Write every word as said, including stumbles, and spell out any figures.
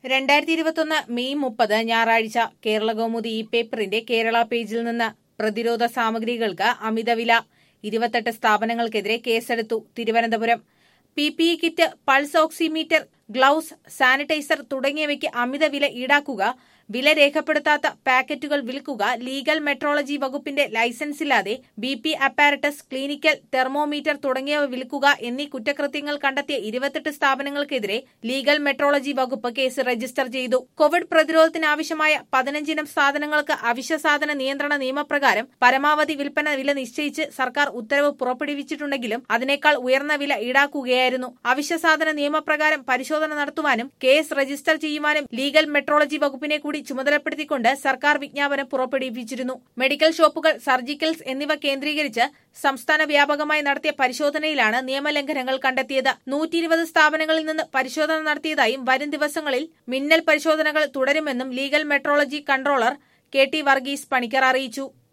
രണ്ടായിരത്തി ഇരുപത്തൊന്ന് മെയ് മുപ്പത് ഞായറാഴ്ച കേരളകൗമുദി ഈ പേപ്പറിന്റെ കേരള പേജിൽ നിന്ന് പ്രതിരോധ സാമഗ്രികൾക്ക് അമിതവില ഇരുപത്തെട്ട് സ്ഥാപനങ്ങൾക്കെതിരെ കേസെടുത്തു. Thiruvananthapuram P P E kit, pulse oximeter, gloves, sanitiser തുടങ്ങിയവയ്ക്ക് അമിതവില ഈടാക്കുക, വില രേഖപ്പെടുത്താത്ത പാക്കറ്റുകൾ വിൽക്കുക, ലീഗൽ മെട്രോളജി വകുപ്പിന്റെ ലൈസൻസില്ലാതെ B P apparatus, clinical thermometer തുടങ്ങിയവ വിൽക്കുക എന്നീ കുറ്റകൃത്യങ്ങൾ കണ്ടെത്തിയ ഇരുപത്തെട്ട് സ്ഥാപനങ്ങൾക്കെതിരെ ലീഗൽ മെട്രോളജി വകുപ്പ് കേസ് രജിസ്റ്റർ ചെയ്തു. കോവിഡ് പ്രതിരോധത്തിനാവശ്യമായ പതിനഞ്ചിനം സാധനങ്ങൾക്ക് അവശ്യ സാധന നിയന്ത്രണ നിയമപ്രകാരം പരമാവധി വിൽപ്പന വില നിശ്ചയിച്ച് സർക്കാർ ഉത്തരവ് പുറപ്പെടുവിച്ചിട്ടുണ്ടെങ്കിലും അതിനേക്കാൾ ഉയർന്ന വില ഈടാക്കുകയായിരുന്നു. അവശ്യ സാധന നിയമപ്രകാരം പരിശോധന നടത്തുവാനും കേസ് രജിസ്റ്റർ ചെയ്യുവാനും ലീഗൽ മെട്രോളജി വകുപ്പിനെ കൂടി ചുമതലപ്പെടുത്തിക്കൊണ്ട് സർക്കാർ വിജ്ഞാപനം പുറപ്പെടുവിച്ചിരുന്നു. മെഡിക്കൽ ഷോപ്പുകൾ, സർജിക്കൽസ് എന്നിവ കേന്ദ്രീകരിച്ച് സംസ്ഥാന വ്യാപകമായി നടത്തിയ പരിശോധനയിലാണ് നിയമലംഘനങ്ങൾ കണ്ടെത്തിയത്. നൂറ്റി ഇരുപത് സ്ഥാപനങ്ങളിൽ നിന്ന് പരിശോധന നടത്തിയതായും വരും ദിവസങ്ങളിൽ മിന്നൽ പരിശോധനകൾ തുടരുമെന്നും legal metrology controller K T Varghese Panicker അറിയിച്ചു.